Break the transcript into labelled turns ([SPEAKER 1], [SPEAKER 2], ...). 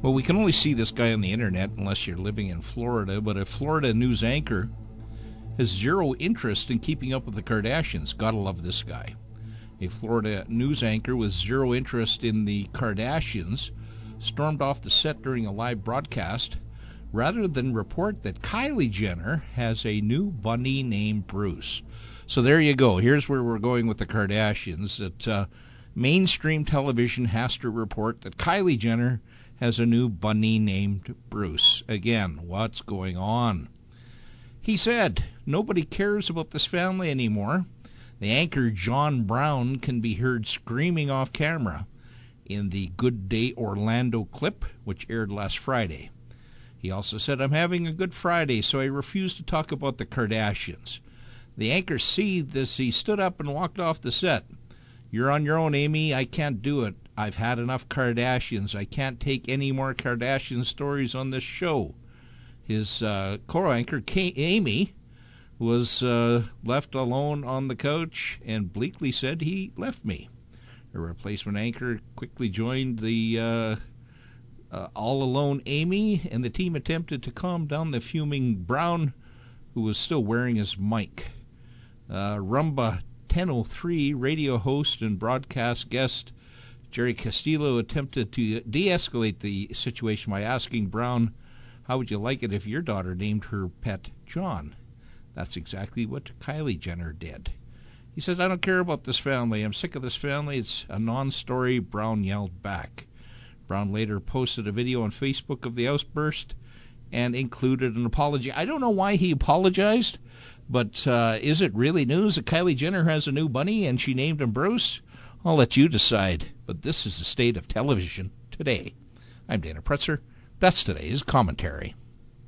[SPEAKER 1] Well, we can only see this guy on the internet unless you're living in Florida, but a Florida news anchor has zero interest in keeping up with the Kardashians. Gotta love this guy. A Florida news anchor with zero interest in the Kardashians stormed off the set during a live broadcast rather than report that Kylie Jenner has a new bunny named Bruce. So there you go. Here's where we're going with the Kardashians. That mainstream television has to report that Kylie Jenner has a new bunny named Bruce. Again, what's going on? He said, nobody cares about this family anymore. The anchor John Brown can be heard screaming off camera in the Good Day Orlando clip, which aired last Friday. He also said, I'm having a good Friday, so I refuse to talk about the Kardashians. The anchor seethed as he stood up and walked off the set. You're on your own, Amy. I can't do it. I've had enough Kardashians. I can't take any more Kardashian stories on this show. His co-anchor, Amy, was left alone on the couch and bleakly said, he left me. A replacement anchor quickly joined the all-alone Amy, and the team attempted to calm down the fuming Brown, who was still wearing his mic. Rumba 1003 radio host and broadcast guest Jerry Castillo attempted to de-escalate the situation by asking Brown, how would you like it if your daughter named her pet John? That's exactly what Kylie Jenner did. He said, I don't care about this family. I'm sick of this family. It's a non-story, Brown yelled back. Brown later posted a video on Facebook of the outburst and included an apology. I don't know why he apologized, but is it really news that Kylie Jenner has a new bunny and she named him Bruce? I'll let you decide, but this is the state of television today. I'm Dana Pretzer. That's today's commentary.